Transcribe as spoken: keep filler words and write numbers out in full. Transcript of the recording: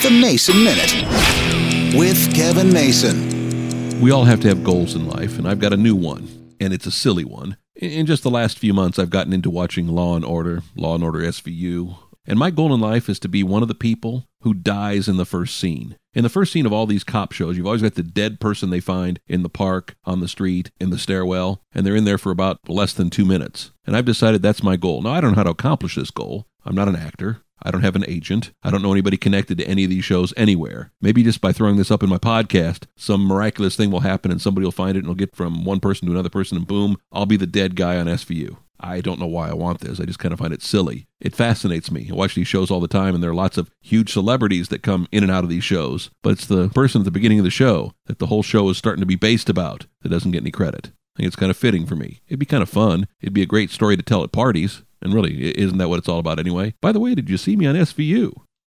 The Mason Minute with Kevin Mason. We all have to have goals in life, and I've got a new one, and it's a silly one. In just the last few months, I've gotten into watching Law and Order, Law and Order S V U, and my goal in life is to be one of the people who dies in the first scene. In the first scene of all these cop shows, you've always got the dead person they find in the park, on the street, in the stairwell, and they're in there for about less than two minutes. And I've decided that's my goal. Now, I don't know how to accomplish this goal. I'm not an actor. I don't have an agent. I don't know anybody connected to any of these shows anywhere. Maybe just by throwing this up in my podcast, some miraculous thing will happen and somebody will find it and it'll get from one person to another person and boom, I'll be the dead guy on S V U. I don't know why I want this. I just kind of find it silly. It fascinates me. I watch these shows all the time, and there are lots of huge celebrities that come in and out of these shows. But it's the person at the beginning of the show that the whole show is starting to be based about that doesn't get any credit. I think it's kind of fitting for me. It'd be kind of fun. It'd be a great story to tell at parties. And really, isn't that what it's all about anyway? By the way, did you see me on S V U?